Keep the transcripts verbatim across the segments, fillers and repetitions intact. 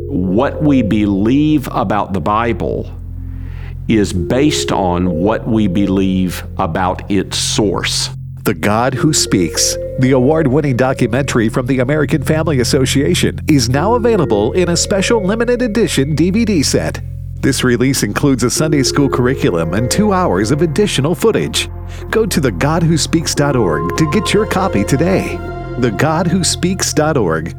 What we believe about the Bible is based on what we believe about its source. The God Who Speaks, the award-winning documentary from the American Family Association, is now available in a special limited edition D V D set. This release includes a Sunday school curriculum and two hours of additional footage. Go to the god who speaks dot org to get your copy today. the god who speaks dot org.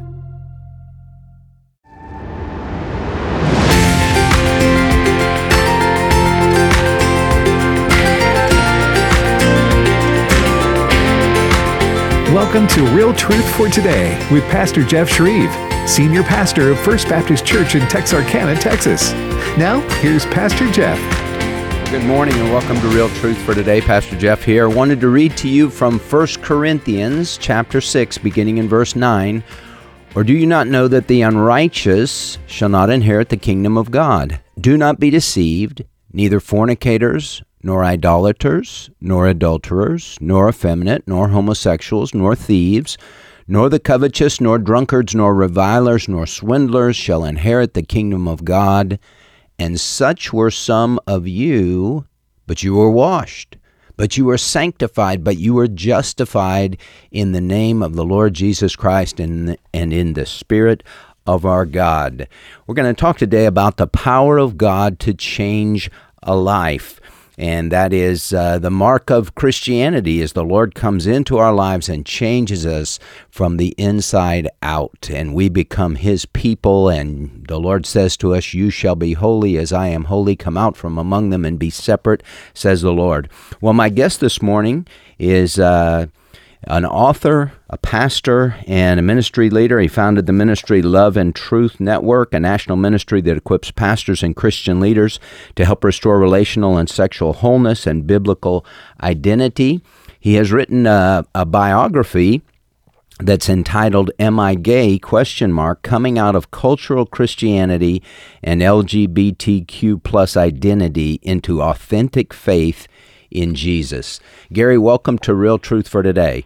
Welcome to Real Truth for Today with Pastor Jeff Shreve, Senior Pastor of First Baptist Church in Texarkana, Texas. Now, here's Pastor Jeff. Good morning and welcome to Real Truth for Today. Pastor Jeff here. I wanted to read to you from First Corinthians chapter six, beginning in verse nine. Or do you not know that the unrighteous shall not inherit the kingdom of God? Do not be deceived, neither fornicators, nor idolaters, nor adulterers, nor effeminate, nor homosexuals, nor thieves, nor the covetous, nor drunkards, nor revilers, nor swindlers shall inherit the kingdom of God. And such were some of you, but you were washed, but you were sanctified, but you were justified in the name of the Lord Jesus Christ and, and in the Spirit of our God. We're going to talk today about the power of God to change a life. And that is uh, the mark of Christianity, as the Lord comes into our lives and changes us from the inside out. And we become His people, and the Lord says to us, "You shall be holy as I am holy. Come out from among them and be separate," says the Lord. Well, my guest this morning is uh, an author, a pastor, and a ministry leader. He founded the ministry Love and Truth Network, a national ministry that equips pastors and Christian leaders to help restore relational and sexual wholeness and biblical identity. He has written a, a biography that's entitled "Am I Gay?" question mark, coming out of cultural Christianity and L G B T Q plus identity into authentic faith in Jesus. Gary, welcome to Real Truth for Today.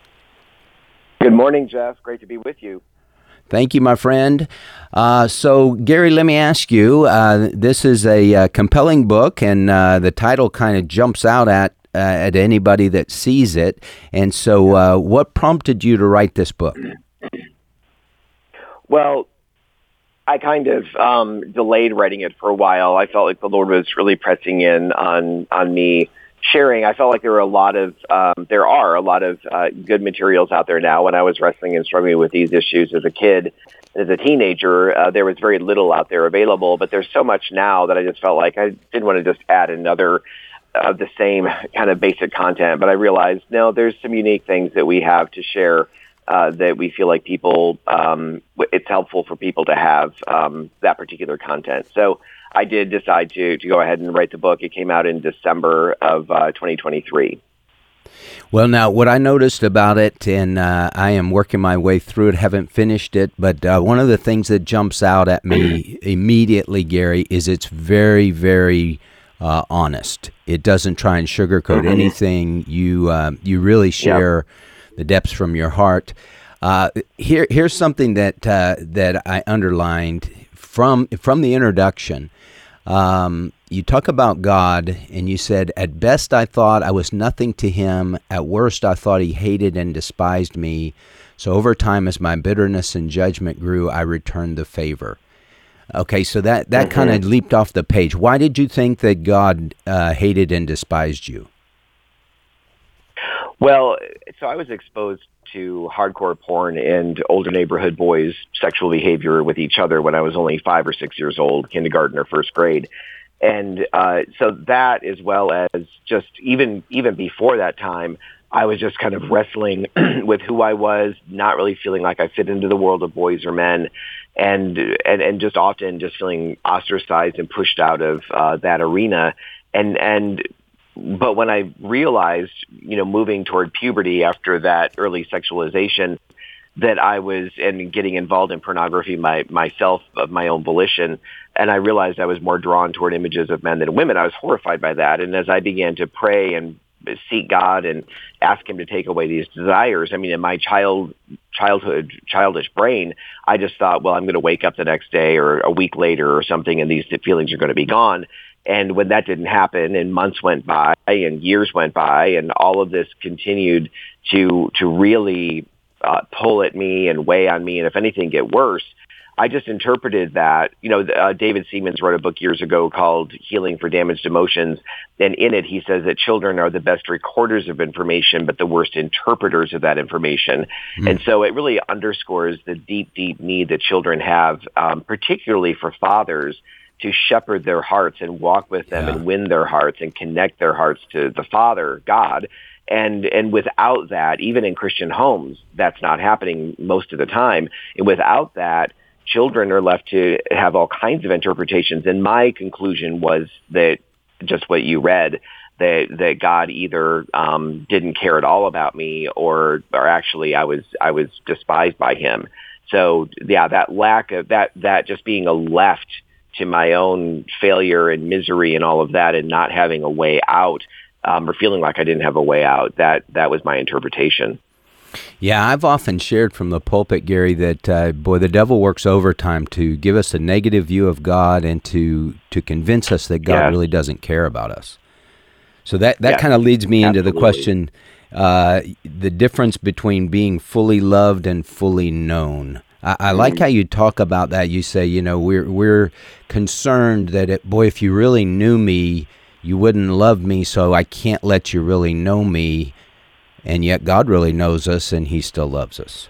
Good morning, Jeff. Great to be with you. Thank you, my friend. Uh, so, Gary, let me ask you, uh, this is a uh, compelling book, and uh, the title kind of jumps out at uh, at anybody that sees it. And so, uh, what prompted you to write this book? Well, I kind of um, delayed writing it for a while. I felt like the Lord was really pressing in on on me sharing. I felt like there were a lot of, um, there are a lot of uh, good materials out there now. When I was wrestling and struggling with these issues as a kid, as a teenager, uh, there was very little out there available, but there's so much now that I just felt like I didn't want to just add another of the same kind of basic content. But I realized, no, there's some unique things that we have to share uh, that we feel like people, um, it's helpful for people to have um, that particular content. So I did decide to to go ahead and write the book. It came out in December of uh, twenty twenty-three. Well, now, what I noticed about it, and uh, I am working my way through it, haven't finished it, but uh, one of the things that jumps out at me immediately, Gary, is it's very, very uh, honest. It doesn't try and sugarcoat mm-hmm. anything. You uh, you really share yep. the depths from your heart. Uh, here, here's something that uh, that I underlined from from the introduction. Um, you talk about God, and you said, "At best I thought I was nothing to Him. At worst I thought He hated and despised me. So over time, as my bitterness and judgment grew, I returned the favor." Okay, so that, that mm-hmm. kind of leaped off the page. Why did you think that God uh, hated and despised you? Well, so I was exposed to hardcore porn and older neighborhood boys' sexual behavior with each other when I was only five or six years old, kindergarten or first grade. And uh, so that, as well as just even even before that time, I was just kind of wrestling with who I was, not really feeling like I fit into the world of boys or men, and and, and just often just feeling ostracized and pushed out of uh, that arena. And and But when I realized, you know, moving toward puberty after that early sexualization, that I was and getting involved in pornography my, myself of my own volition, and I realized I was more drawn toward images of men than women, I was horrified by that. And as I began to pray and seek God and ask him to take away these desires. I mean, in my child childhood, childish brain, I just thought, well, I'm going to wake up the next day or a week later or something, and these feelings are going to be gone. And when that didn't happen, and months went by and years went by, and all of this continued to to really uh, pull at me and weigh on me, and if anything, get worse, I just interpreted that, you know, uh, David Siemens wrote a book years ago called Healing for Damaged Emotions. And in it, he says that children are the best recorders of information, but the worst interpreters of that information. Mm. And so it really underscores the deep, deep need that children have, um, particularly for fathers, to shepherd their hearts and walk with them yeah. and win their hearts and connect their hearts to the Father, God. And and without that, even in Christian homes, that's not happening most of the time. And without that, children are left to have all kinds of interpretations. And my conclusion was that just what you read, that that God either um, didn't care at all about me, or or actually I was I was despised by him. So yeah, that lack of that that just being a left to my own failure and misery and all of that, and not having a way out, um, or feeling like I didn't have a way out. That that was my interpretation. Yeah, I've often shared from the pulpit, Gary, that, uh, boy, the devil works overtime to give us a negative view of God and to to convince us that God yes. really doesn't care about us. So that, that yes. kind of leads me into Absolutely. the question, uh, the difference between being fully loved and fully known. I, I like how you talk about that. You say, you know, we're we're concerned that, it, boy, if you really knew me, you wouldn't love me, so I can't let you really know me. And yet God really knows us, and he still loves us.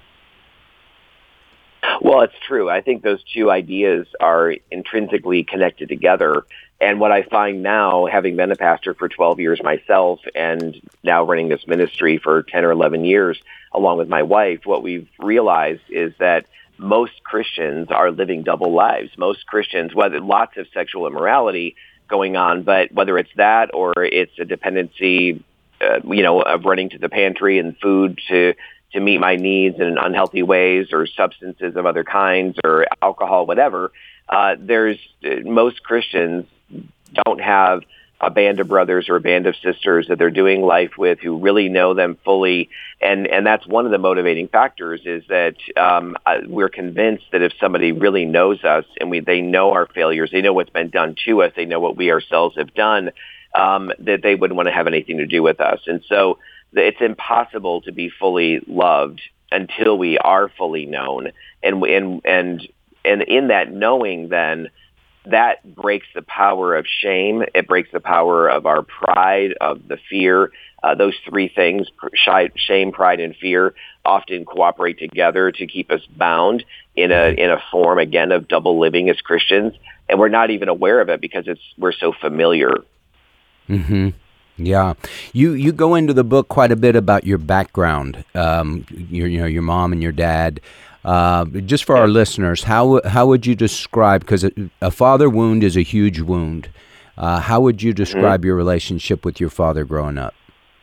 Well, it's true. I think those two ideas are intrinsically connected together. And what I find now, having been a pastor for twelve years myself and now running this ministry for ten or eleven years, along with my wife, what we've realized is that most Christians are living double lives. Most Christians, whether lots of sexual immorality going on, but whether it's that or it's a dependency, Uh, you know, of running to the pantry and food to to meet my needs in unhealthy ways, or substances of other kinds, or alcohol, whatever. Uh, there's uh, most Christians don't have a band of brothers or a band of sisters that they're doing life with who really know them fully, and and that's one of the motivating factors. Is that um, we're convinced that if somebody really knows us and we they know our failures, they know what's been done to us, they know what we ourselves have done. Um, that they wouldn't want to have anything to do with us. And so it's impossible to be fully loved until we are fully known. And and and and in that knowing, then, that breaks the power of shame. It breaks the power of our pride, of the fear. Uh, those three things, shame, pride, and fear, often cooperate together to keep us bound in a in a form, again, of double living as Christians. And we're not even aware of it because it's we're so familiar. Mm-hmm. Yeah, you you go into the book quite a bit about your background, um, your you know your mom and your dad. Uh, just for our listeners, how how would you describe? Because a, a father wound is a huge wound. Uh, how would you describe mm-hmm. your relationship with your father growing up?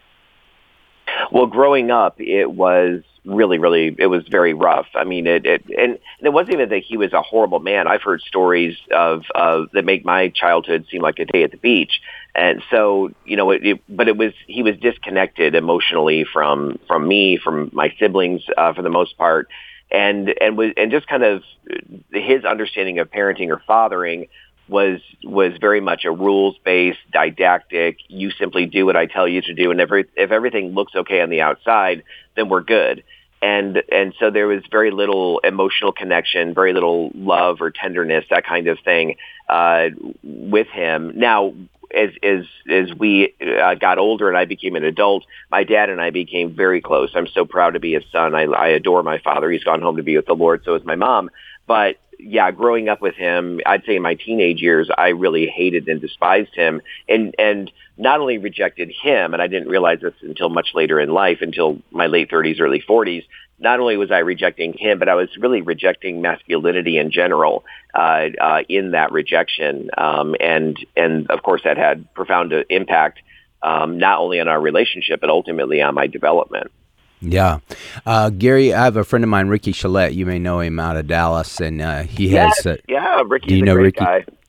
Well, growing up, it was really, really, it was very rough. I mean, it, it and it wasn't even that he was a horrible man. I've heard stories of, of that make my childhood seem like a day at the beach. And so, you know, it, it, but it was, he was disconnected emotionally from, from me, from my siblings, uh, for the most part. And, and was, and just kind of his understanding of parenting or fathering was, was very much a rules-based, didactic, you simply do what I tell you to do. And every, if everything looks okay on the outside, then we're good. And, and so there was very little emotional connection, very little love or tenderness, that kind of thing, uh, with him. Now, As as as we uh, got older and I became an adult, my dad and I became very close. I'm so proud to be his son. I, I adore my father. He's gone home to be with the Lord. So is my mom. But yeah, growing up with him, I'd say in my teenage years, I really hated and despised him, and and not only rejected him, and I didn't realize this until much later in life, until my late thirties, early forties. Not only was I rejecting him, but I was really rejecting masculinity in general uh, uh, in that rejection. Um, and, and of course, that had profound impact um, not only on our relationship, but ultimately on my development. Yeah. Uh, Gary, I have a friend of mine, Ricky Chalette. You may know him out of Dallas, and uh, he yes, has... Uh, yeah, Ricky's do you a know great Ricky? guy.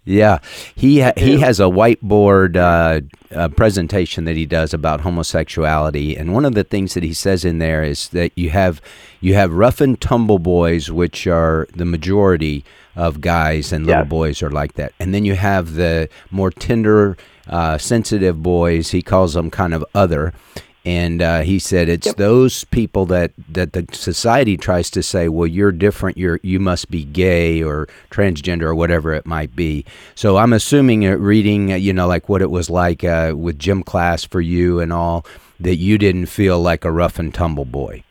Yeah, he ha- he has a whiteboard uh, uh, presentation that he does about homosexuality, and one of the things that he says in there is that you have you have rough and tumble boys, which are the majority of guys, and little Yes. boys are like that, and then you have the more tender, uh, sensitive boys. He calls them kind of other. And uh, he said it's Yep. those people that, that the society tries to say, well, you're different, you're you must be gay or transgender or whatever it might be. So I'm assuming uh, reading, uh, you know, like what it was like uh, with gym class for you and all, that you didn't feel like a rough and tumble boy.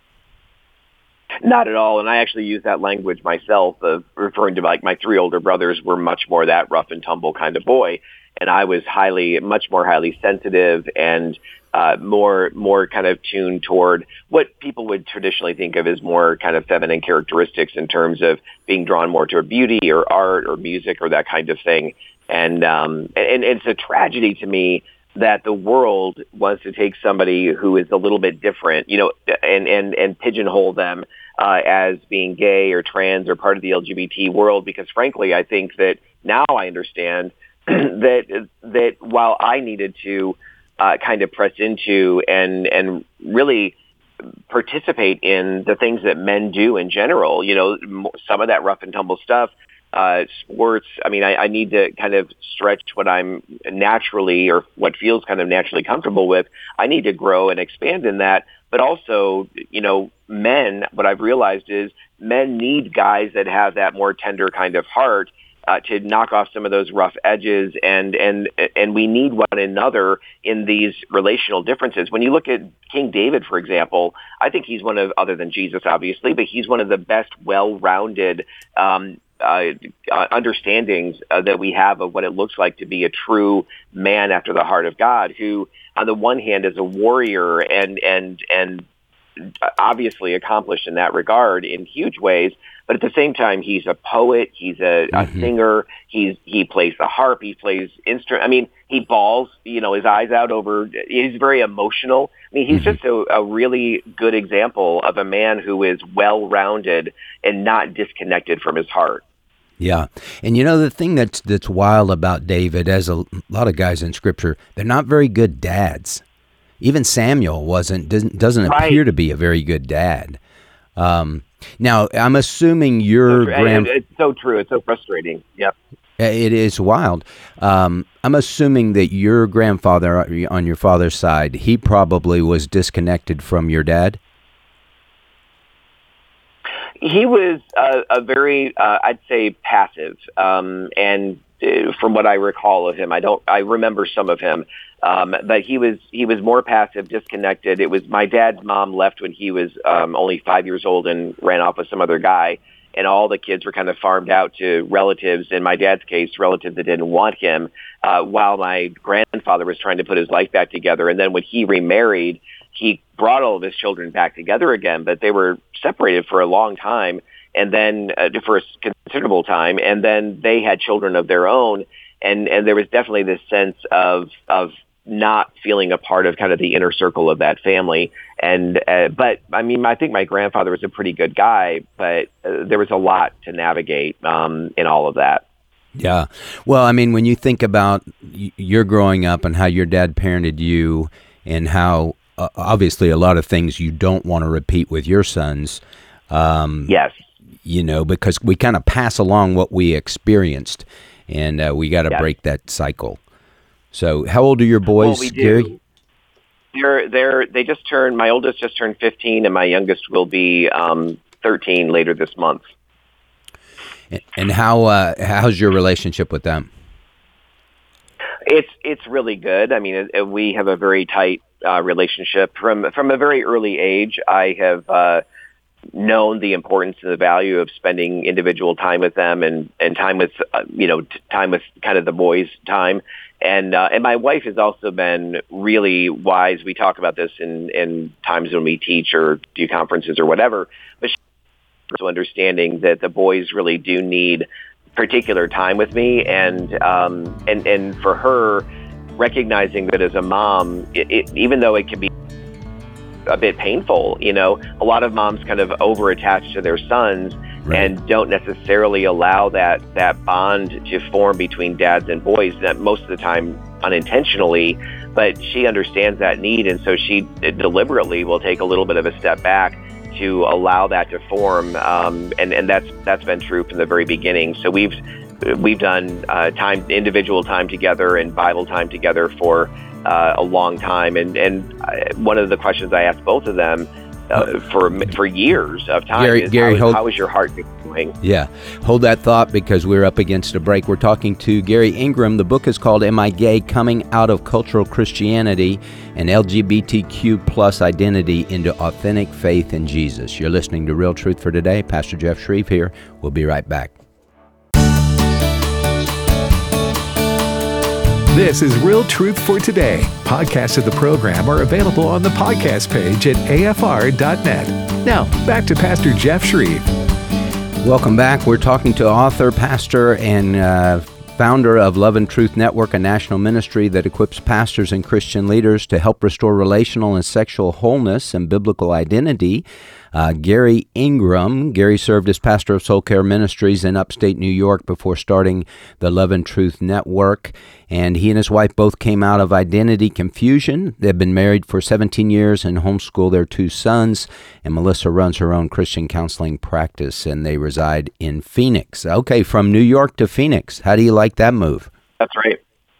Not at all. And I actually use that language myself, of referring to like my three older brothers were much more that rough and tumble kind of boy. And I was highly, much more highly sensitive and uh, more, more kind of tuned toward what people would traditionally think of as more kind of feminine characteristics in terms of being drawn more to beauty or art or music or that kind of thing. And, um, and, and it's a tragedy to me that the world wants to take somebody who is a little bit different, you know, and, and, and pigeonhole them uh, as being gay or trans or part of the L G B T world. Because frankly, I think that now I understand that that while I needed to uh, kind of press into and and really participate in the things that men do in general, you know, some of that rough and tumble stuff, uh, sports. I mean, I, I need to kind of stretch what I'm naturally or what feels kind of naturally comfortable with. I need to grow and expand in that. But also, you know, men, what I've realized is men need guys that have that more tender kind of heart Uh, to knock off some of those rough edges, and and and we need one another in these relational differences. When you look at King David, for example, I think he's one of, other than Jesus, obviously, but he's one of the best well-rounded um, uh, uh, understandings uh, that we have of what it looks like to be a true man after the heart of God, who, on the one hand, is a warrior and and and obviously accomplished in that regard in huge ways. But at the same time, he's a poet, he's a, a mm-hmm. singer, he's he plays the harp, he plays instrument. I mean, he bawls, you know, his eyes out over, he's very emotional. I mean, he's mm-hmm. just a, a really good example of a man who is well-rounded and not disconnected from his heart. Yeah. And you know, the thing that's, that's wild about David, as a lot of guys in Scripture, they're not very good dads. Even Samuel wasn't, doesn't, doesn't right. appear to be a very good dad. Um, now, I'm assuming your so, grand... It's so true. It's so frustrating. Yep. It is wild. Um, I'm assuming that your grandfather on your father's side, he probably was disconnected from your dad? He was uh, a very, uh, I'd say, passive. Um, and uh, from what I recall of him, I don't, I remember some of him. Um, but he was he was more passive, disconnected. It was my dad's mom left when he was um, only five years old and ran off with some other guy, and all the kids were kind of farmed out to relatives. In my dad's case, relatives that didn't want him. Uh, while my grandfather was trying to put his life back together, and then when he remarried, he brought all of his children back together again. But they were separated for a long time, and then uh, for a considerable time, and then they had children of their own, and and there was definitely this sense of of not feeling a part of kind of the inner circle of that family. And, uh, but I mean, I think my grandfather was a pretty good guy, but uh, there was a lot to navigate um, in all of that. Yeah. Well, I mean, when you think about y- your growing up and how your dad parented you and how uh, obviously a lot of things you don't want to repeat with your sons. Um, yes. You know, because we kind of pass along what we experienced, and uh, we got to yes. break that cycle. So how old are your boys, well, we Gary? Do. They're, they're, they just turned, my oldest just turned fifteen, and my youngest will be um, thirteen later this month. And how uh, how's your relationship with them? It's it's really good. I mean, it, we have a very tight uh, relationship. From from a very early age, I have uh, known the importance and the value of spending individual time with them, and, and time with, uh, you know, t- time with kind of the boys' time. And uh, and my wife has also been really wise. We talk about this in, in times when we teach or do conferences or whatever. But she's also understanding that the boys really do need particular time with me, and um, and and for her, recognizing that as a mom, it, it, even though it can be a bit painful, you know, a lot of moms kind of over-attach to their sons, Right. and don't necessarily allow that that bond to form between dads and boys, that most of the time unintentionally, but she understands that need, and so she deliberately will take a little bit of a step back to allow that to form, um, and and that's that's been true from the very beginning. So we've we've done uh, time individual time together and Bible time together for uh, a long time, and and one of the questions I asked both of them uh, for for years of time Gary, is Gary, how, is, hold, how is your heart doing? Yeah, hold that thought because we're up against a break. We're talking to Gary Ingram. The book is called Am I Gay? Coming Out of Cultural Christianity and L G B T Q plus Identity into Authentic Faith in Jesus. You're listening to Real Truth for Today. Pastor Jeff Shreve here. We'll be right back. This is Real Truth for Today. Podcasts of the program are available on the podcast page at A F R dot net. Now, back to Pastor Jeff Shreve. Welcome back. We're talking to author, pastor, and uh, founder of Love and Truth Network, a national ministry that equips pastors and Christian leaders to help restore relational and sexual wholeness and biblical identity. Uh, Gary Ingram. Gary served as pastor of Soul Care Ministries in upstate New York before starting the Love and Truth Network. And he and his wife both came out of identity confusion. They've been married for seventeen years and homeschool their two sons. And Melissa runs her own Christian counseling practice, and they reside in Phoenix. Okay, from New York to Phoenix. How do you like that move? That's right.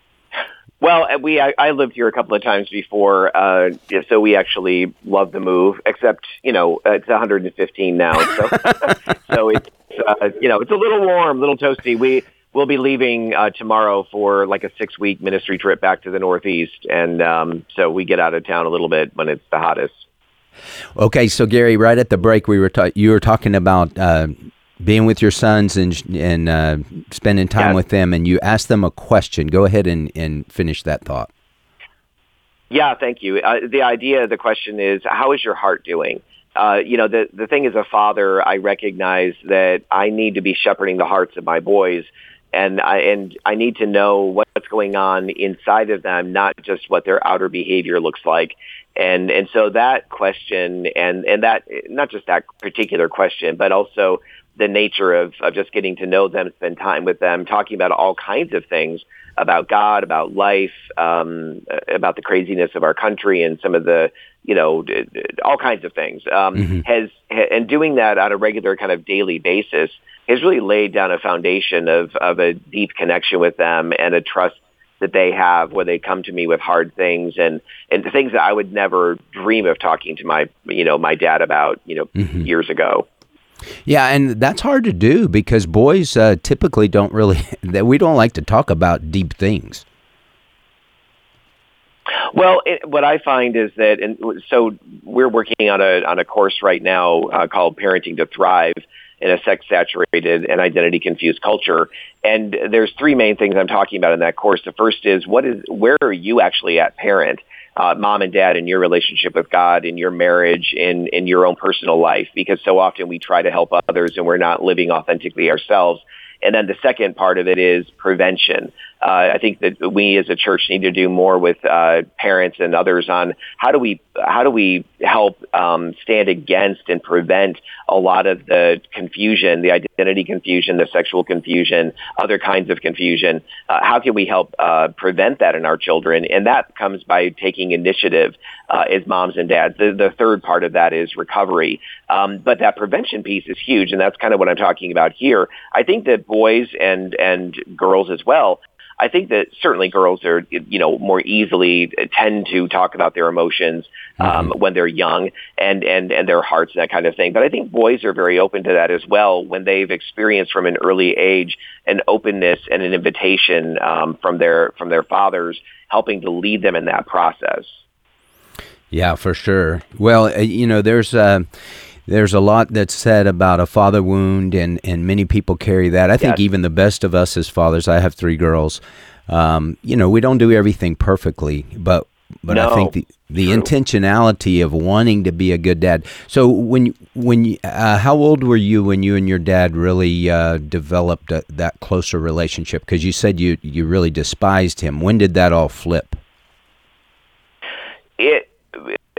Well, we I, I lived here a couple of times before, uh, so we actually love the move. Except, you know, it's one hundred fifteen now, so so it's uh, you know it's a little warm, a little toasty. We we'll be leaving uh, tomorrow for like a six week ministry trip back to the Northeast, and um, so we get out of town a little bit when it's the hottest. Okay, so Gary, right at the break, we were ta- you were talking about Uh, being with your sons and and uh, spending time yes. with them, and you asked them a question. Go ahead and, and finish that thought. Yeah, thank you. Uh, the idea, the question is, how is your heart doing? Uh, you know, the the thing as a father, I recognize that I need to be shepherding the hearts of my boys, and I and I need to know what's going on inside of them, not just what their outer behavior looks like. And and so that question, and, and that, not just that particular question, but also the nature of, of just getting to know them, spend time with them, talking about all kinds of things, about God, about life, um, about the craziness of our country and some of the, you know, all kinds of things, um, mm-hmm. has, and doing that on a regular kind of daily basis has really laid down a foundation of, of a deep connection with them and a trust that they have when they come to me with hard things and, and the things that I would never dream of talking to my, you know, my dad about, you know, mm-hmm. years ago. Yeah, and that's hard to do because boys uh, typically don't really, that we don't like to talk about deep things. Well, it, what I find is that, and so we're working on a on a course right now uh, called Parenting to Thrive in a sex-saturated and identity-confused culture. And there's three main things I'm talking about in that course. The first is, what is where are you actually at parent? Uh, mom and dad, in your relationship with God, in your marriage, in, in your own personal life, because so often we try to help others and we're not living authentically ourselves. And then the second part of it is prevention. Uh, I think that we as a church need to do more with uh, parents and others on how do we how do we help um, stand against and prevent a lot of the confusion, the identity confusion, the sexual confusion, other kinds of confusion. Uh, how can we help uh, prevent that in our children? And that comes by taking initiative uh, as moms and dads. The, the third part of that is recovery. Um, but that prevention piece is huge, and that's kind of what I'm talking about here. I think that boys and and girls as well, I think that certainly girls are, you know, more easily tend to talk about their emotions um, mm-hmm. when they're young and, and, and their hearts and that kind of thing. But I think boys are very open to that as well when they've experienced from an early age an openness and an invitation um, from their from their fathers, helping to lead them in that process. Yeah, for sure. Well, uh, you know, there's uh, there's a lot that's said about a father wound, and, and many people carry that. I think yes. even the best of us as fathers, I have three girls, um, you know, we don't do everything perfectly, but but no, I think the, the true. intentionality of wanting to be a good dad. So when, when you, uh, how old were you when you and your dad really uh, developed a, that closer relationship? Because you said you, you really despised him. When did that all flip? It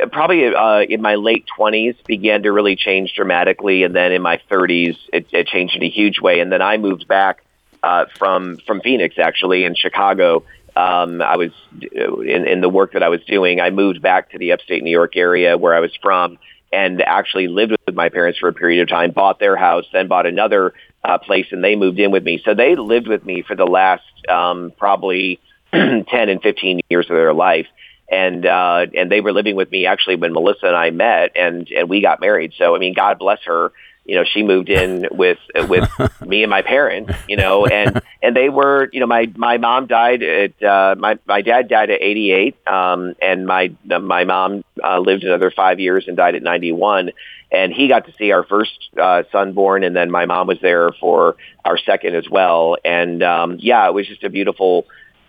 probably uh, in my late twenties began to really change dramatically, and then in my thirties it, it changed in a huge way. And then I moved back uh, from from Phoenix, actually, in Chicago. Um, I was in, in the work that I was doing. I moved back to the upstate New York area where I was from, and actually lived with my parents for a period of time. Bought their house, then bought another uh, place, and they moved in with me. So they lived with me for the last um, probably ten and fifteen years of their life. And uh, and they were living with me actually when Melissa and I met, and, and we got married. So I mean, God bless her. You know, she moved in with with me and my parents. You know, and and they were. You know, my my mom died at uh, my my dad died at eighty-eight, um, and my my mom uh, lived another five years and died at ninety-one. And he got to see our first uh, son born, and then my mom was there for our second as well. And um, yeah, it was just a beautiful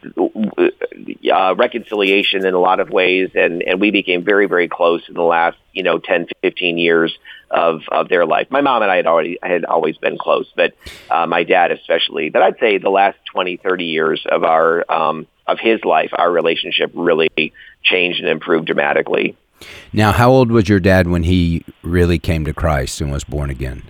Uh, reconciliation in a lot of ways, and, and we became very, very close in the last, you know, ten, fifteen years of, of their life. My mom and I had already had always been close, but uh, my dad especially. But I'd say the last twenty, thirty years of our um, of his life, our relationship really changed and improved dramatically. Now, how old was your dad when he really came to Christ and was born again?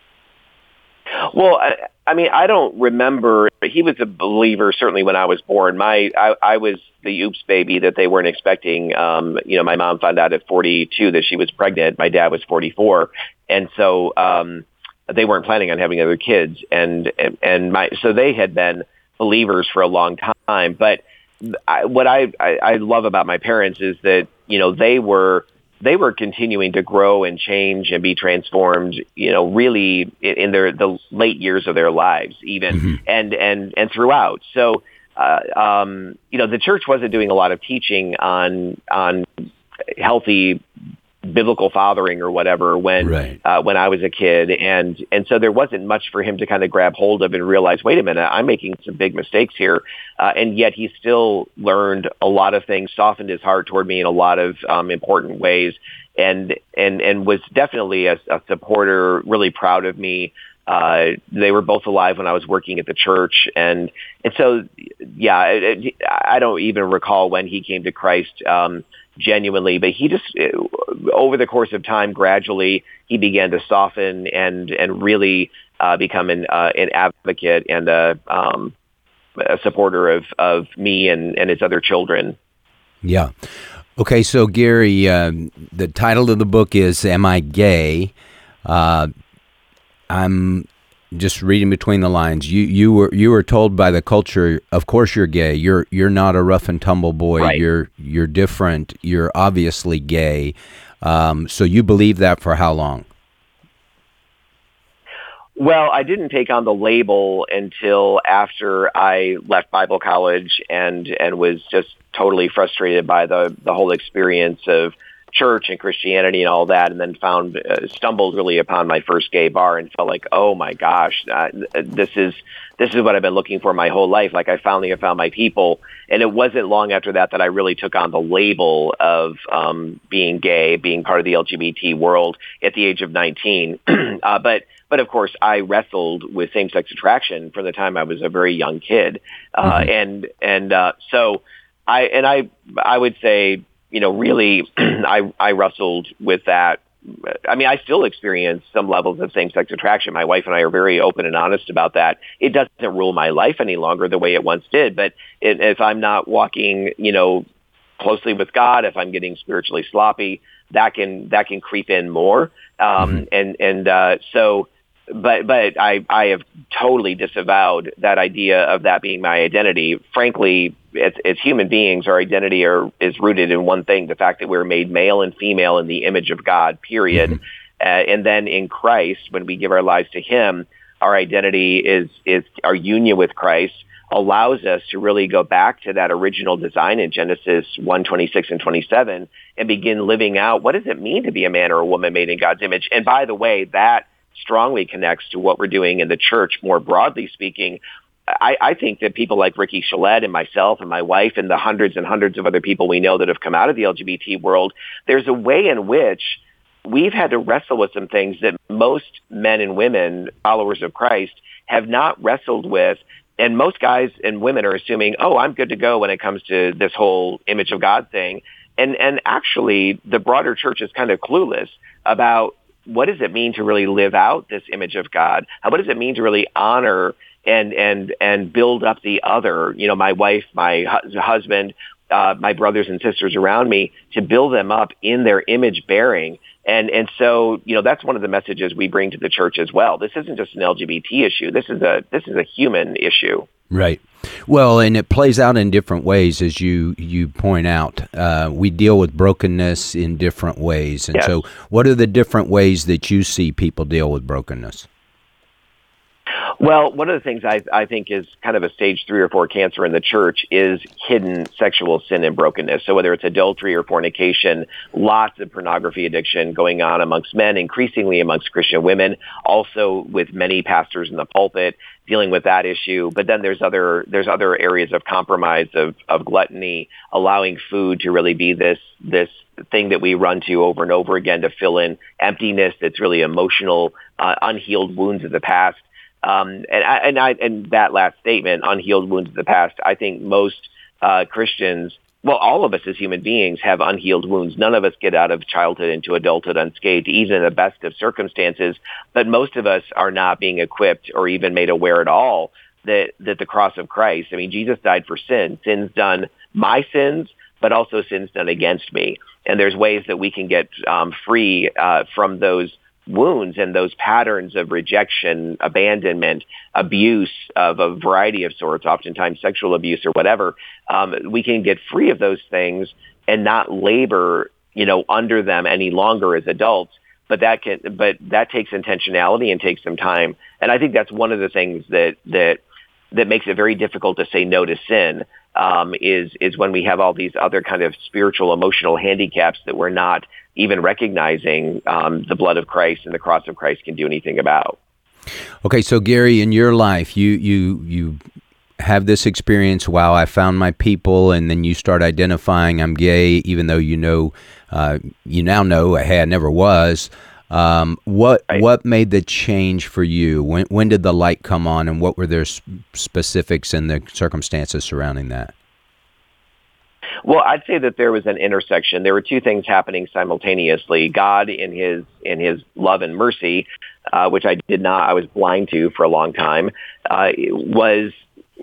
Well, I, I mean, I don't remember. He was a believer certainly when I was born. My, I, I was the oops baby that they weren't expecting. Um, you know, my mom found out at forty-two that she was pregnant. My dad was forty-four, and so um, they weren't planning on having other kids. And and, and my so they had been believers for a long time. But I, what I, I I love about my parents is that you know they were. They were continuing to grow and change and be transformed, you know, really in, in their the late years of their lives, even mm-hmm. and and and throughout. So, uh, um, you know, the church wasn't doing a lot of teaching on on healthy biblical fathering or whatever when right. uh, when I was a kid, and and so there wasn't much for him to kind of grab hold of and realize, wait a minute, I'm making some big mistakes here, uh, and yet he still learned a lot of things, softened his heart toward me in a lot of um, important ways, and and and was definitely a, a supporter, really proud of me. Uh, they were both alive when I was working at the church, and and so yeah, it, it, I don't even recall when he came to Christ. Um, genuinely, but he just, over the course of time, gradually, he began to soften and and really uh, become an uh, an advocate and a, um, a supporter of, of me and, and his other children. Yeah. Okay, so Gary, uh, the title of the book is Am I Gay? Uh, I'm just reading between the lines. You you were you were told by the culture, of course you're gay. You're you're not a rough and tumble boy. Right. You're you're different. You're obviously gay. Um, so you believe that for how long? Well, I didn't take on the label until after I left Bible college and and was just totally frustrated by the the whole experience of church and Christianity and all that, and then found uh, stumbled really upon my first gay bar and felt like, oh my gosh, uh, this is this is what I've been looking for my whole life. Like I finally have found my people, and it wasn't long after that that I really took on the label of um, being gay, being part of the L G B T world at the age of nineteen. uh, but but of course, I wrestled with same-sex attraction from the time I was a very young kid, uh, mm-hmm. and and uh, so I and I I would say. You know, really, I, I wrestled with that. I mean, I still experience some levels of same-sex attraction. My wife and I are very open and honest about that. It doesn't rule my life any longer the way it once did. But it, if I'm not walking, you know, closely with God, if I'm getting spiritually sloppy, that can that can creep in more. Um, mm-hmm. And and uh, so, but but I I have totally disavowed that idea of that being my identity. Frankly. As, as human beings, our identity are, is rooted in one thing, the fact that we're made male and female in the image of God, period. Mm-hmm. Uh, and then in Christ, when we give our lives to him, our identity is, is our union with Christ allows us to really go back to that original design in Genesis one, twenty-six and twenty-seven and begin living out what does it mean to be a man or a woman made in God's image. And by the way, that strongly connects to what we're doing in the church, more broadly speaking. I, I think that people like Ricky Shalette and myself and my wife and the hundreds and hundreds of other people we know that have come out of the L G B T world, there's a way in which we've had to wrestle with some things that most men and women, followers of Christ, have not wrestled with. And most guys and women are assuming, oh, I'm good to go when it comes to this whole image of God thing. And and actually, the broader church is kind of clueless about what does it mean to really live out this image of God? How, what does it mean to really honor and and and build up the other? You know, my wife, my hu- husband, uh, my brothers and sisters around me, to build them up in their image bearing. And and so, you know, that's one of the messages we bring to the church as well. This isn't just an L G B T issue. This is a this is a human issue. Right. Well, and it plays out in different ways, as you you point out. Uh, we deal with brokenness in different ways. And yes. so what are the different ways that you see people deal with brokenness? Well, one of the things I, I think is kind of a stage three or four cancer in the church is hidden sexual sin and brokenness. So whether it's adultery or fornication, lots of pornography addiction going on amongst men, increasingly amongst Christian women, also with many pastors in the pulpit dealing with that issue. But then there's other there's other areas of compromise, of, of gluttony, allowing food to really be this this thing that we run to over and over again to fill in emptiness that's really emotional, uh, unhealed wounds of the past. Um, and I, and I, and that last statement, unhealed wounds of the past, I think most uh, Christians, well, all of us as human beings have unhealed wounds. None of us get out of childhood into adulthood unscathed, even in the best of circumstances. But most of us are not being equipped or even made aware at all that, that the cross of Christ, I mean, Jesus died for sin, sins done, my sins, but also sins done against me. And there's ways that we can get um, free uh, from those wounds and those patterns of rejection, abandonment, abuse of a variety of sorts, oftentimes sexual abuse or whatever. Um, we can get free of those things and not labor, you know, under them any longer as adults. But that can, but that takes intentionality and takes some time. And I think that's one of the things that that that makes it very difficult to say no to sin. Um, is is when we have all these other kind of spiritual, emotional handicaps that we're not even recognizing um, the blood of Christ and the cross of Christ can do anything about. Okay, so Gary, in your life, you you you have this experience. Wow, I found my people, and then you start identifying I'm gay, even though you know uh, you now know hey, I never was. Um, what right. what made the change for you? When when did the light come on, and what were their specifics and the circumstances surrounding that? Well, I'd say that there was an intersection. There were two things happening simultaneously. God, in his in his love and mercy, uh, which I did not, I was blind to for a long time, uh, was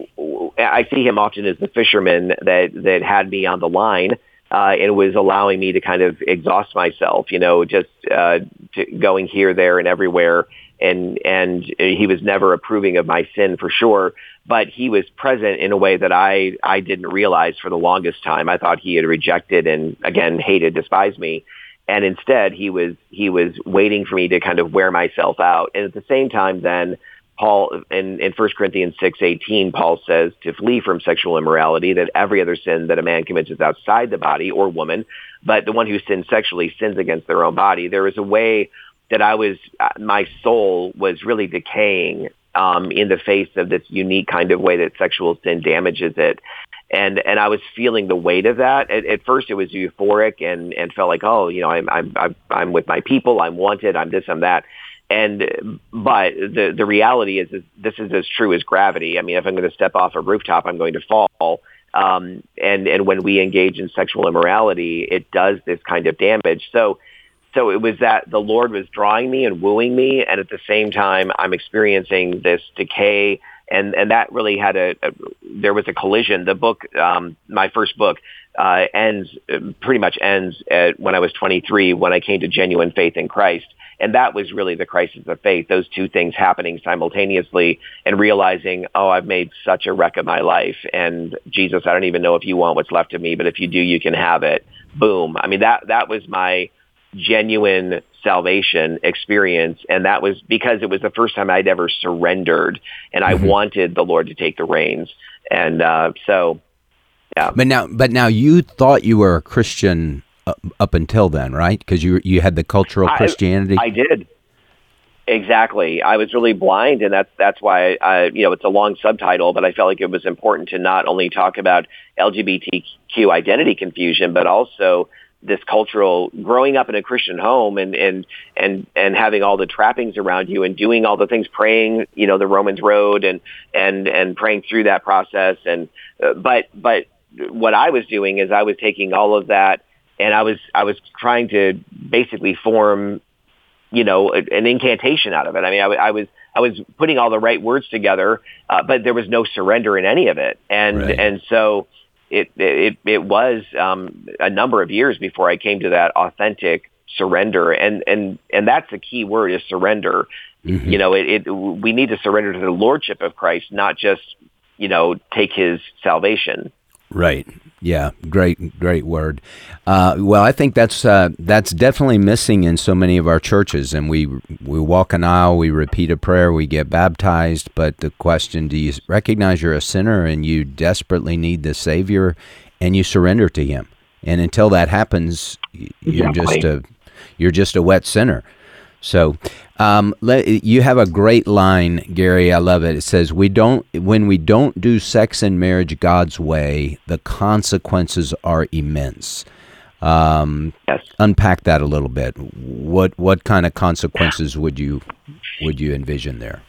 I see him often as the fisherman that that had me on the line. Uh, and was allowing me to kind of exhaust myself, you know, just uh, to going here, there, and everywhere. And and he was never approving of my sin for sure, but he was present in a way that I, I didn't realize for the longest time. I thought he had rejected and, again, hated, despised me. And instead, he was he was waiting for me to kind of wear myself out. And at the same time, then, Paul, in, in First Corinthians six eighteen, Paul says to flee from sexual immorality, that every other sin that a man commits is outside the body or woman, but the one who sins sexually sins against their own body. There was a way that I was, my soul was really decaying um, in the face of this unique kind of way that sexual sin damages it. And and I was feeling the weight of that. At, at first, it was euphoric and, and felt like, oh, you know, I'm I'm I'm I'm with my people. I'm wanted. I'm this. I'm that. And but the the reality is, is this is as true as gravity. I mean, if I'm going to step off a rooftop, I'm going to fall. Um, and and when we engage in sexual immorality, it does this kind of damage. So so it was that the Lord was drawing me and wooing me, and at the same time, I'm experiencing this decay. And and that really had a, a there was a collision. The book, um, my first book, uh, ends pretty much ends at when I was twenty-three, when I came to genuine faith in Christ. And that was really the crisis of faith, those two things happening simultaneously and realizing, oh, I've made such a wreck of my life. And Jesus, I don't even know if you want what's left of me, but if you do, you can have it. Boom. I mean, that that was my genuine salvation experience. And that was because it was the first time I'd ever surrendered and I mm-hmm. wanted the Lord to take the reins. And uh, so, yeah. But now, but now you thought you were a Christian up until then, right? Because you you had the cultural Christianity. I, I did exactly. I was really blind, and that's that's why I, you know, it's a long subtitle, but I felt like it was important to not only talk about L G B T Q identity confusion, but also this cultural growing up in a Christian home and and and and having all the trappings around you and doing all the things, praying, you know, the Romans Road and and and praying through that process. And uh, but but what I was doing is I was taking all of that and I was I was trying to basically form, you know, an incantation out of it. I mean, I, I was I was putting all the right words together, uh, but there was no surrender in any of it, and Right. and so it it it was um, a number of years before I came to that authentic surrender, and and and that's the key word is surrender. Mm-hmm. You know, it, it we need to surrender to the lordship of Christ, not just, you know, take his salvation. Right. Yeah. Great. Great word. Uh, well, I think that's uh, that's definitely missing in so many of our churches. And we we walk an aisle, we repeat a prayer, we get baptized. But the question: do you recognize you're a sinner and you desperately need the Savior, and you surrender to Him? And until that happens, you're Exactly. just a you're just a wet sinner. So, um, let, you have a great line, Gary. I love it. It says, "We don't when we don't do sex and marriage God's way, the consequences are immense." Um, Yes. Unpack that a little bit. What what kind of consequences would you would you envision there?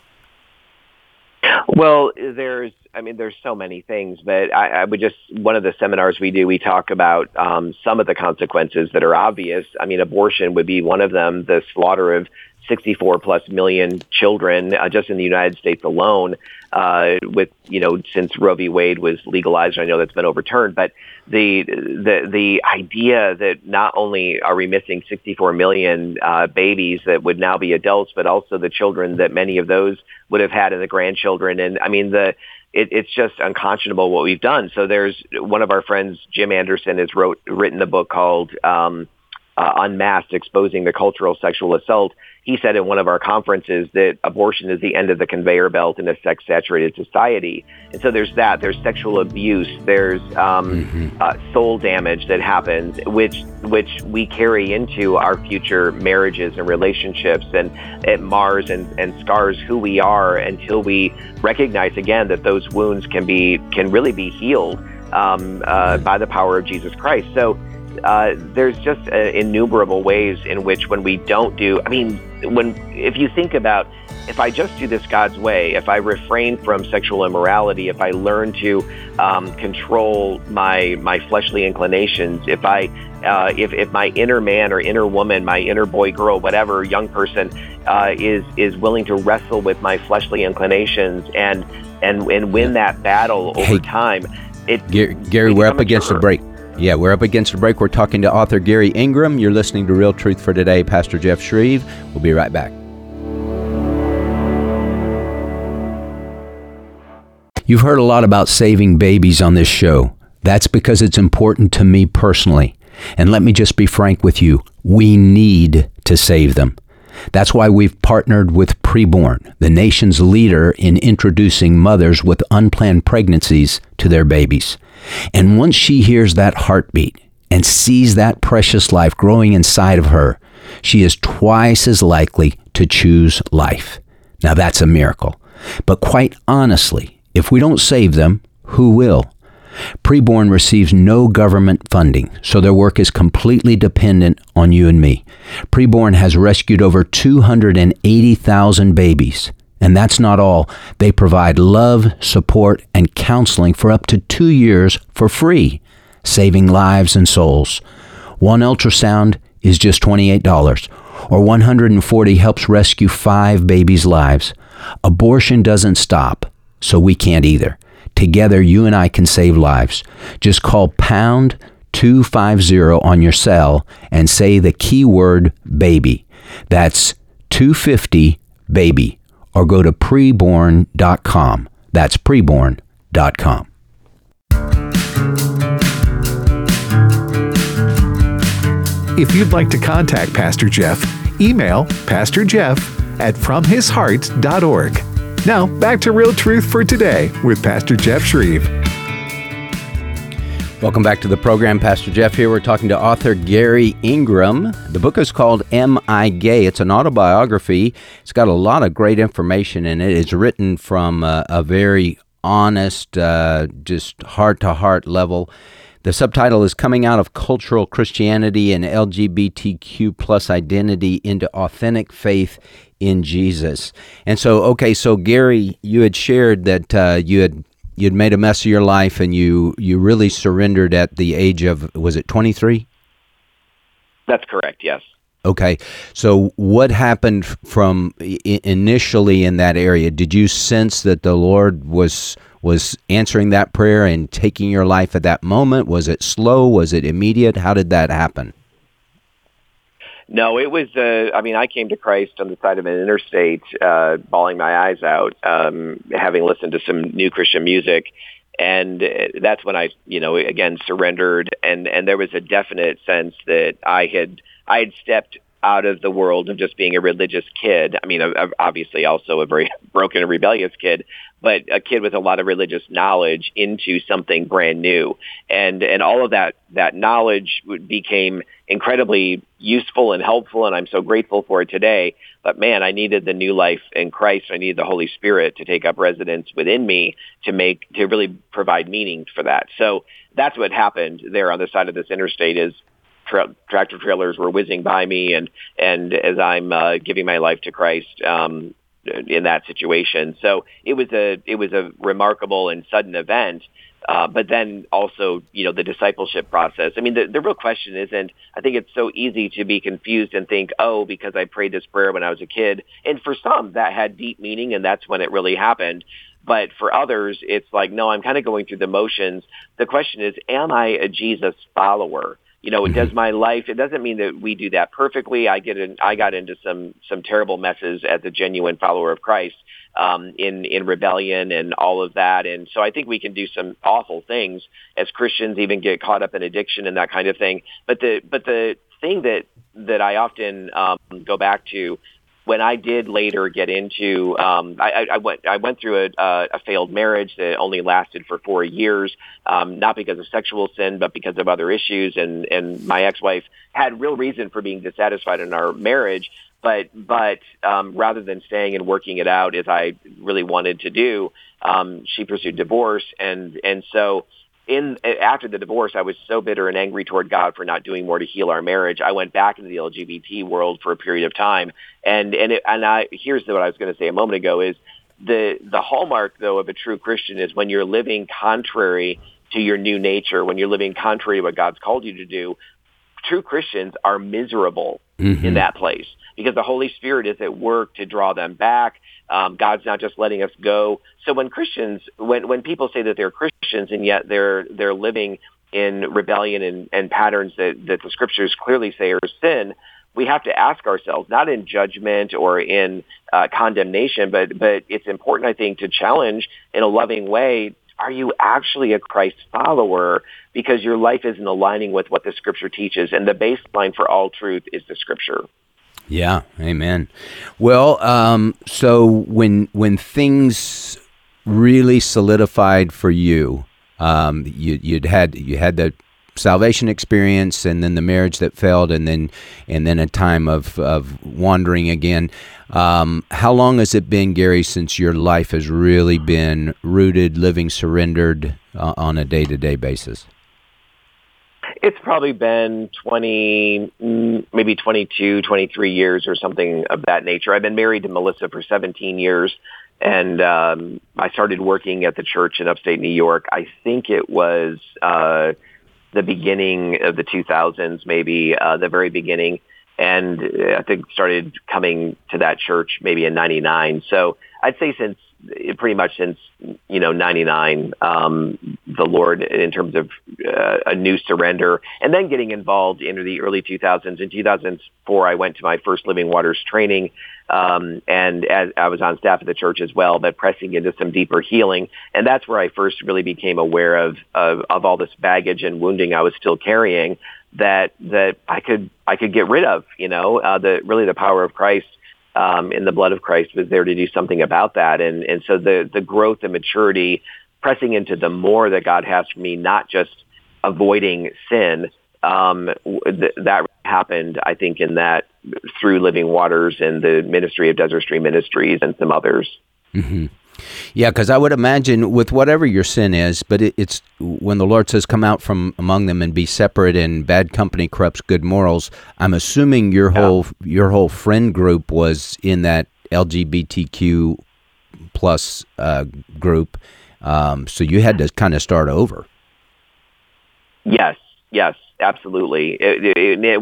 Well, there's, I mean, there's so many things, but I, I would just, one of the seminars we do, we talk about um, some of the consequences that are obvious. I mean, abortion would be one of them, the slaughter of sixty-four plus million children uh, just in the United States alone, uh, with, you know, since Roe v. Wade was legalized. I know that's been overturned, but the the the idea that not only are we missing sixty-four million uh, babies that would now be adults, but also the children that many of those would have had and the grandchildren. And I mean, the it, it's just unconscionable what we've done. So there's one of our friends, Jim Anderson, has wrote written a book called um, uh, Unmasked, Exposing the Cultural Sexual Assault. He said in one of our conferences that abortion is the end of the conveyor belt in a sex-saturated society. And so there's that. There's sexual abuse. There's um, mm-hmm. uh, soul damage that happens, which which we carry into our future marriages and relationships, and it mars and, and scars who we are until we recognize again that those wounds can be can really be healed um, uh, by the power of Jesus Christ. So uh, there's just uh, innumerable ways in which when we don't do, I mean, when if you think about, if I just do this God's way, if I refrain from sexual immorality, if I learn to um, control my my fleshly inclinations, if I uh, if if my inner man or inner woman, my inner boy, girl, whatever young person uh, is is willing to wrestle with my fleshly inclinations and and and win that battle over Hey, time, it Gary, Gary we're up against a break. Yeah, we're up against a break. We're talking to author Gary Ingram. You're listening to Real Truth for Today. Pastor Jeff Shreve. We'll be right back. You've heard a lot about saving babies on this show. That's because it's important to me personally. And let me just be frank with you. We need to save them. That's why we've partnered with Preborn, the nation's leader in introducing mothers with unplanned pregnancies to their babies. And once she hears that heartbeat and sees that precious life growing inside of her, she is twice as likely to choose life. Now that's a miracle. But quite honestly, if we don't save them, who will? Preborn receives no government funding, so their work is completely dependent on you and me. Preborn has rescued over two hundred eighty thousand babies. And that's not all. They provide love, support, and counseling for up to two years for free, saving lives and souls. One ultrasound is just twenty-eight dollars, or one hundred forty dollars helps rescue five babies' lives. Abortion doesn't stop, so we can't either. Together, you and I can save lives. Just call pound two fifty on your cell and say the keyword baby. That's two fifty baby. Or go to preborn dot com. That's preborn dot com. If you'd like to contact Pastor Jeff, email Pastor Jeff at from his heart dot org. Now, back to Real Truth for Today with Pastor Jeff Shreve. Welcome back to the program. Pastor Jeff here. We're talking to author Gary Ingram. The book is called Am I Gay? It's an autobiography. It's got a lot of great information in it. It's written from a, a very honest, uh, just heart-to-heart level. The subtitle is Coming Out of Cultural Christianity and L G B T Q plus Identity into Authentic Faith in Jesus. And so, okay, so Gary, you had shared that uh, you had you'd made a mess of your life and you, you really surrendered at the age of, was it twenty-three? That's correct, yes. Okay. So what happened from I- initially in that area? Did you sense that the Lord was was answering that prayer and taking your life at that moment? Was it slow? Was it immediate? How did that happen? No, it was, uh, I mean, I came to Christ on the side of an interstate, uh, bawling my eyes out, um, having listened to some new Christian music. And uh, that's when I, you know, again, surrendered. And, and there was a definite sense that I had, I had stepped out of the world of just being a religious kid. I mean, I'm obviously also a very broken and rebellious kid, but a kid with a lot of religious knowledge into something brand new. And and all of that that knowledge became incredibly useful and helpful, and I'm so grateful for it today. But man, I needed the new life in Christ. I needed the Holy Spirit to take up residence within me to make to really provide meaning for that. So that's what happened there on the side of this interstate is Tra- tractor trailers were whizzing by me, and and as I'm uh, giving my life to Christ um, in that situation, so it was a it was a remarkable and sudden event. Uh, but then also, you know, the discipleship process. I mean, the, the real question isn't. I think it's so easy to be confused and think, oh, because I prayed this prayer when I was a kid, and for some that had deep meaning, and that's when it really happened. But for others, it's like, no, I'm kind of going through the motions. The question is, am I a Jesus follower? You know, does my life, it doesn't mean that we do that perfectly. I get in, I got into some, some terrible messes as a genuine follower of Christ, um, in, in rebellion and all of that. And so I think we can do some awful things as Christians, even get caught up in addiction and that kind of thing. But the, but the thing that, that I often, um, go back to when I did later get into, um, I, I went, I went through a, a failed marriage that only lasted for four years, um, not because of sexual sin, but because of other issues. And, and my ex-wife had real reason for being dissatisfied in our marriage. But, but um, rather than staying and working it out as I really wanted to do, um, she pursued divorce. And, and so in after the divorce, I was so bitter and angry toward God for not doing more to heal our marriage. I went back into the L G B T world for a period of time, and and it, and I here's what I was going to say a moment ago is the the hallmark though of a true Christian is when you're living contrary to your new nature, when you're living contrary to what God's called you to do. True Christians are miserable mm-hmm. in that place because the Holy Spirit is at work to draw them back. Um, God's not just letting us go. So when Christians, when, when people say that they're Christians and yet they're they're living in rebellion and, and patterns that, that the scriptures clearly say are sin, we have to ask ourselves, not in judgment or in uh, condemnation, but but it's important, I think, to challenge in a loving way. Are you actually a Christ follower? Because your life isn't aligning with what the Scripture teaches. And the baseline for all truth is the Scripture. Yeah, amen. Well, um, so when when things really solidified for you, um, you, you'd had you had the salvation experience, and then the marriage that failed, and then and then a time of of wandering again. Um, how long has it been, Gary, since your life has really been rooted, living, surrendered uh, on a day-to-day basis? It's probably been twenty, maybe twenty-two, twenty-three years or something of that nature. I've been married to Melissa for seventeen years, and um, I started working at the church in upstate New York. I think it was uh, the beginning of the two thousands, maybe uh, the very beginning. And I think started coming to that church maybe in ninety-nine. So I'd say since pretty much since, you know, ninety-nine, um, the Lord in terms of uh, a new surrender, and then getting involved into the early two thousands. In two thousand four, I went to my first Living Waters training, um, and as I was on staff at the church as well, but pressing into some deeper healing. And that's where I first really became aware of, of, of all this baggage and wounding I was still carrying that, that I could, I could get rid of, you know, uh, the, really the power of Christ. Um, in the blood of Christ was there to do something about that. And, and so the, the growth and maturity, pressing into the more that God has for me, not just avoiding sin, um, th- that happened, I think, in that through Living Waters and the ministry of Desert Stream Ministries and some others. Mm-hmm. Yeah, because I would imagine with whatever your sin is, but it, it's when the Lord says, come out from among them and be separate, and bad company corrupts good morals, I'm assuming your yeah. whole your whole friend group was in that L G B T Q plus uh, group, um, so you had to kind of start over. Yes, yes, absolutely. It, it, it was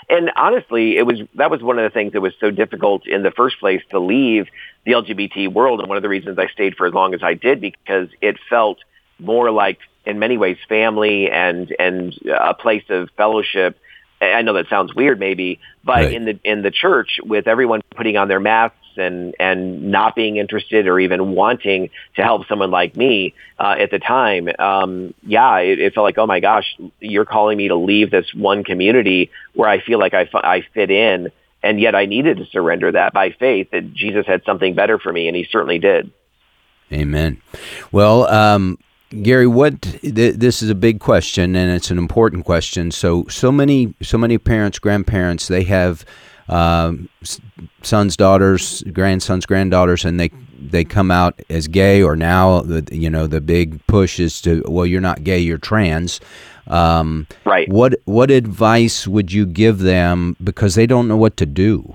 And honestly, it was that was one of the things that was so difficult in the first place to leave the L G B T world, and one of the reasons I stayed for as long as I did, because it felt more like, in many ways, family and and a place of fellowship. I know that sounds weird, maybe, but Right. in the in the church, with everyone putting on their masks and and not being interested or even wanting to help someone like me uh, at the time, um, yeah, it, it felt like, oh my gosh, you're calling me to leave this one community where I feel like I, I fit in, and yet I needed to surrender that by faith that Jesus had something better for me, and he certainly did. Amen. Well, um, Gary, what th- this is a big question, and it's an important question. So, so many, so many parents, grandparents, they have um, sons, daughters, grandsons, granddaughters, and they they come out as gay. Or now, the you know, the big push is to, well, you're not gay, you're trans. Um, Right. What what advice would you give them, because they don't know what to do?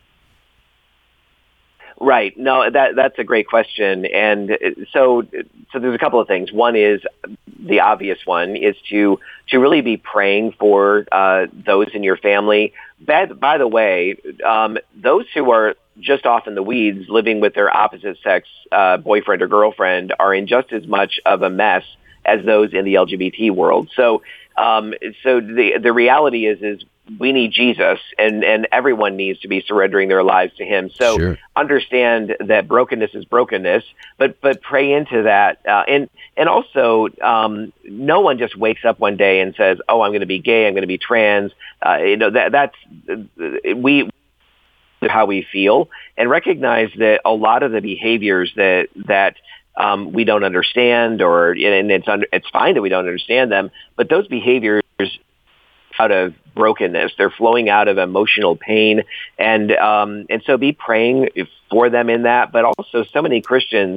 Right. No, that that's a great question. And so so there's a couple of things. One is, the obvious one is to to really be praying for uh, those in your family. By, by the way, um, those who are just off in the weeds living with their opposite sex uh, boyfriend or girlfriend are in just as much of a mess as those in the L G B T world. So um, so the the reality is is we need Jesus, and, and everyone needs to be surrendering their lives to him. So Sure. Understand that brokenness is brokenness, but but pray into that. Uh, and and also, um, no one just wakes up one day and says, oh, I'm going to be gay, I'm going to be trans. Uh, you know, that that's, uh, we, how we feel, and recognize that a lot of the behaviors that, that um, we don't understand, or, and it's, under, it's fine that we don't understand them, but those behaviors out of brokenness. They're flowing out of emotional pain. And um, and so be praying for them in that. But also, so many Christians,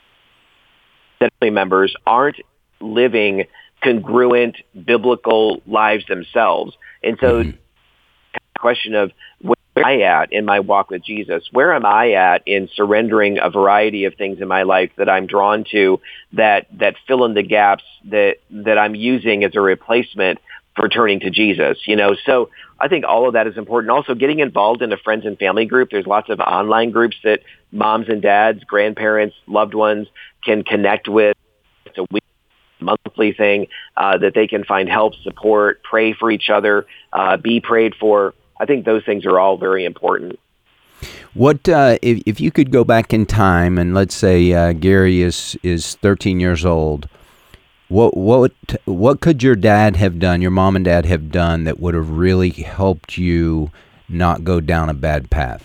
family members, aren't living congruent biblical lives themselves. And so Mm-hmm. the question of, where am I at in my walk with Jesus? Where am I at in surrendering a variety of things in my life that I'm drawn to, that that fill in the gaps that that I'm using as a replacement for turning to Jesus, you know? So I think all of that is important. Also, getting involved in a friends and family group. There's lots of online groups that moms and dads, grandparents, loved ones can connect with. It's a weekly, monthly thing uh, that they can find help, support, pray for each other, uh, be prayed for. I think those things are all very important. What uh, if if you could go back in time, and let's say uh, Gary is is thirteen years old? What what what could your dad have done, your mom and dad have done, that would have really helped you not go down a bad path?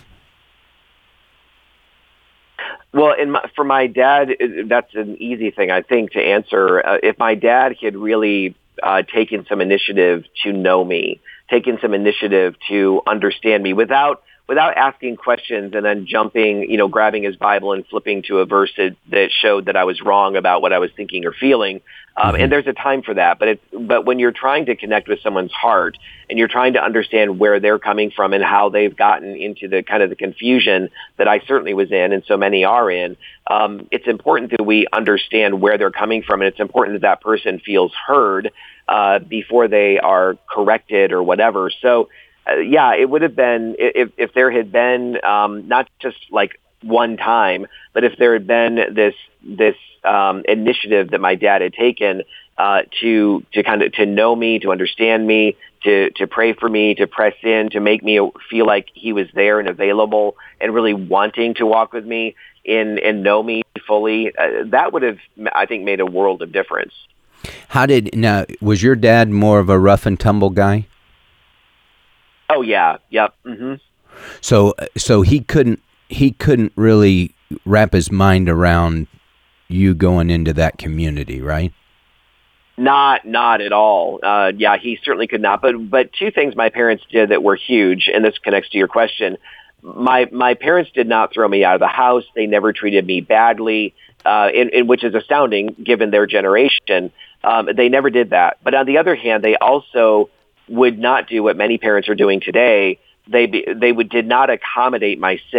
Well, in my, for my dad, that's an easy thing, I think, to answer. Uh, if my dad had really uh, taken some initiative to know me, taken some initiative to understand me without without asking questions and then jumping, you know, grabbing his Bible and flipping to a verse that, that showed that I was wrong about what I was thinking or feeling. Um, Mm-hmm. And there's a time for that. But it's, but when you're trying to connect with someone's heart and you're trying to understand where they're coming from and how they've gotten into the kind of the confusion that I certainly was in, and so many are in, um, it's important that we understand where they're coming from. And it's important that that person feels heard uh, before they are corrected or whatever. So, Uh, yeah, it would have been if if there had been um, not just like one time, but if there had been this this um, initiative that my dad had taken uh, to to kind of to know me, to understand me, to to pray for me, to press in, to make me feel like he was there and available, and really wanting to walk with me in and know me fully, uh, that would have, I think, made a world of difference. How did now? Was your dad more of a rough and tumble guy? Oh yeah, yep. hmm So so he couldn't he couldn't really wrap his mind around you going into that community, right? Not, not at all. Uh, yeah, he certainly could not. But, but two things my parents did that were huge, and this connects to your question. My, my parents did not throw me out of the house. They never treated me badly, uh, in, in which is astounding given their generation. Um, they never did that. But on the other hand, they also would not do what many parents are doing today. They, be, they would, did not accommodate my sin.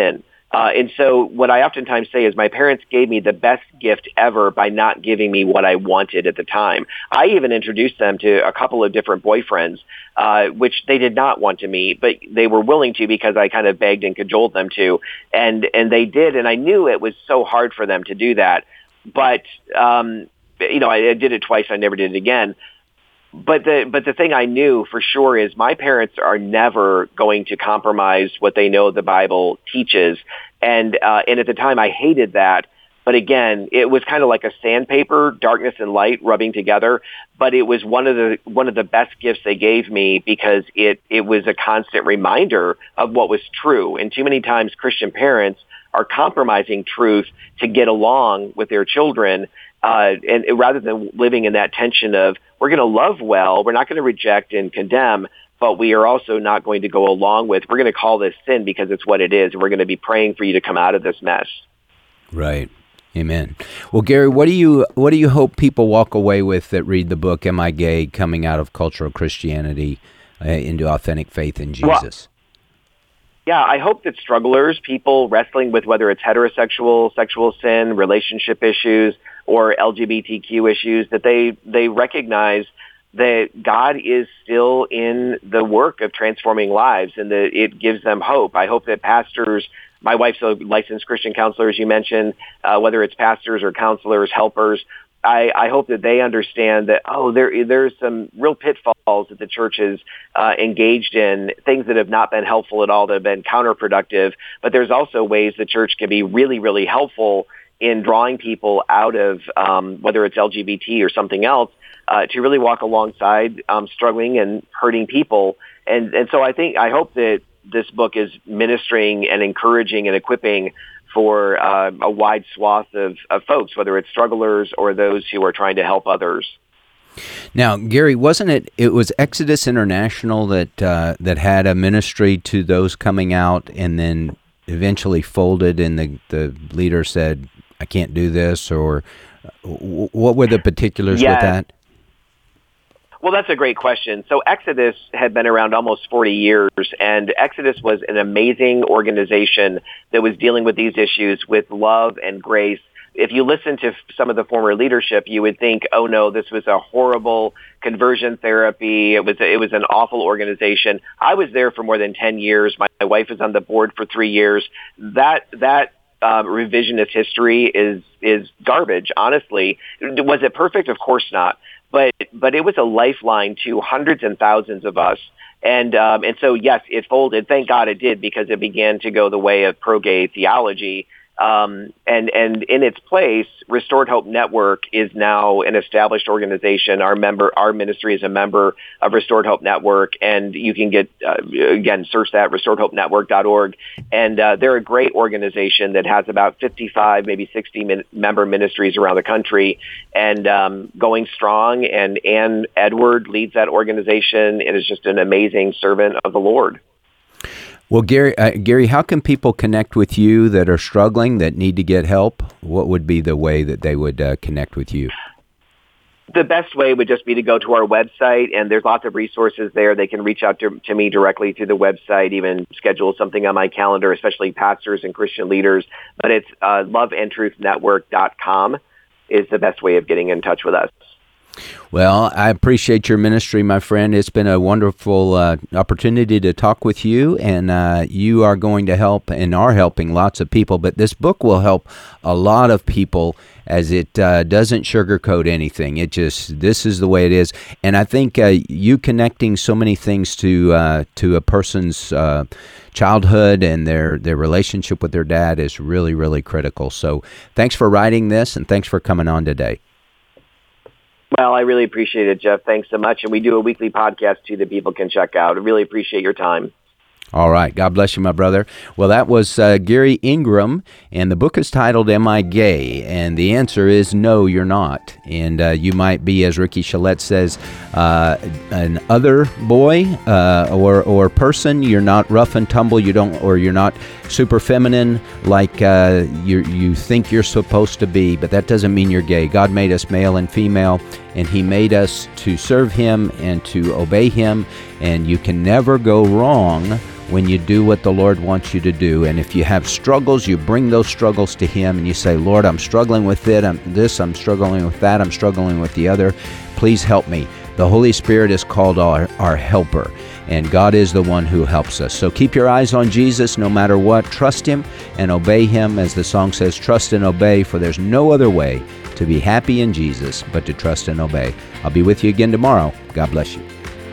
Uh, and so what I oftentimes say is my parents gave me the best gift ever by not giving me what I wanted at the time. I even introduced them to a couple of different boyfriends, uh, which they did not want to meet, but they were willing to because I kind of begged and cajoled them to. And, and they did, and I knew it was so hard for them to do that. But, um, you know, I, I did it twice. I never did it again. But the but the thing I knew for sure is my parents are never going to compromise what they know the Bible teaches. And uh, and at the time, I hated that. But again, it was kind of like a sandpaper, darkness and light rubbing together. But it was one of the one of the best gifts they gave me because it it was a constant reminder of what was true. And too many times, Christian parents are compromising truth to get along with their children. Uh, and, and rather than living in that tension of we're going to love well, we're not going to reject and condemn, but we are also not going to go along with, we're going to call this sin because it's what it is, and we're going to be praying for you to come out of this mess. Right. Amen. Well, Gary, what do you what do you hope people walk away with that read the book Am I Gay? Coming Out of Cultural Christianity uh, into Authentic Faith in Jesus? Well, yeah, I hope that strugglers, people wrestling with whether it's heterosexual, sexual sin, relationship issues, or L G B T Q issues, that they, they recognize that God is still in the work of transforming lives and that it gives them hope. I hope that pastors, my wife's a licensed Christian counselor, as you mentioned, uh, whether it's pastors or counselors, helpers, I, I hope that they understand that, oh, there there's some real pitfalls that the church is uh, engaged in, things that have not been helpful at all, that have been counterproductive, but there's also ways the church can be really, really helpful in drawing people out of um, whether it's L G B T or something else, uh, to really walk alongside um, struggling and hurting people. And and so I think, I hope that this book is ministering and encouraging and equipping for uh, a wide swath of, of folks, whether it's strugglers or those who are trying to help others. Now, Gary, wasn't it, it was Exodus International that uh, that had a ministry to those coming out and then eventually folded and the, the leader said, I can't do this, or what were the particulars yeah. with that? Well, that's a great question. So Exodus had been around almost forty years, and Exodus was an amazing organization that was dealing with these issues with love and grace. If you listen to some of the former leadership, you would think, oh no, this was a horrible conversion therapy. It was it was an awful organization. I was there for more than ten years. My, my wife was on the board for three years. That that uh, revisionist history is is garbage, honestly. Was it perfect? Of course not. But but it was a lifeline to hundreds and thousands of us. And um, and so, yes, it folded. Thank God it did, because it began to go the way of pro-gay theology. Um, and, and in its place, Restored Hope Network is now an established organization. Our member, our ministry is a member of Restored Hope Network, and you can get, uh, again, search that, restored hope network dot org. And uh, they're a great organization that has about fifty-five, maybe sixty min- member ministries around the country, and um, going strong. And Ann Edward leads that organization and is just an amazing servant of the Lord. Well, Gary, uh, Gary, how can people connect with you that are struggling, that need to get help? What would be the way that they would uh, connect with you? The best way would just be to go to our website, and there's lots of resources there. They can reach out to, to me directly through the website, even schedule something on my calendar, especially pastors and Christian leaders. But it's uh, love and truth network dot com is the best way of getting in touch with us. Well, I appreciate your ministry, my friend. It's been a wonderful uh, opportunity to talk with you, and uh, you are going to help and are helping lots of people. But this book will help a lot of people, as it uh, doesn't sugarcoat anything. It just, this is the way it is. And I think uh, you connecting so many things to uh, to a person's uh, childhood and their, their relationship with their dad is really, really critical. So thanks for writing this, and thanks for coming on today. Well, I really appreciate it, Jeff. Thanks so much. And we do a weekly podcast, too, that people can check out. I really appreciate your time. All right. God bless you, my brother. Well, that was uh, Gary Ingram, and the book is titled, Am I Gay? And the answer is no, you're not. And uh, you might be, as Ricky Chalette says, uh, an other boy uh, or or person. You're not rough and tumble. You don't, or you're not super feminine like uh, you you think you're supposed to be. But that doesn't mean you're gay. God made us male and female, and He made us to serve Him and to obey Him. And you can never go wrong when you do what the Lord wants you to do. And if you have struggles, you bring those struggles to Him and you say, Lord, I'm struggling with it, I'm this, I'm struggling with that, I'm struggling with the other. Please help me. The Holy Spirit is called our, our helper, and God is the one who helps us. So keep your eyes on Jesus no matter what. Trust Him and obey Him. As the song says, trust and obey, for there's no other way to be happy in Jesus but to trust and obey. I'll be with you again tomorrow. God bless you.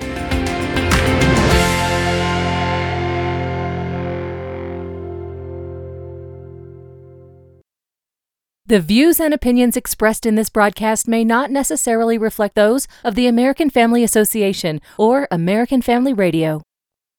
The views and opinions expressed in this broadcast may not necessarily reflect those of the American Family Association or American Family Radio.